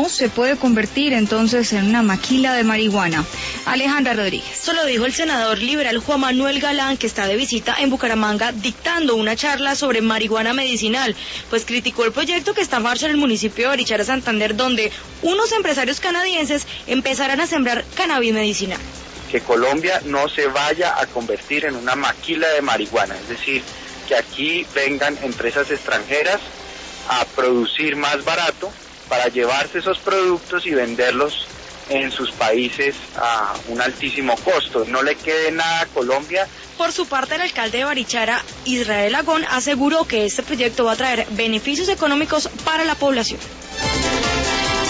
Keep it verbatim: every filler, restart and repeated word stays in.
no se puede convertir entonces en una maquila de marihuana. Alejandra Rodríguez. Esto lo dijo el senador liberal Juan Manuel Galán, que está de visita en Bucaramanga dictando una charla sobre marihuana medicinal, pues criticó el proyecto que está en marcha en el municipio de Barichara, Santander, donde unos empresarios canadienses empezarán a sembrar cannabis medicinal. Que Colombia no se vaya a convertir en una maquila de marihuana, es decir, que aquí vengan empresas extranjeras a producir más barato para llevarse esos productos y venderlos en sus países a un altísimo costo. No le quede nada a Colombia. Por su parte, el alcalde de Barichara, Israel Agón, aseguró que este proyecto va a traer beneficios económicos para la población.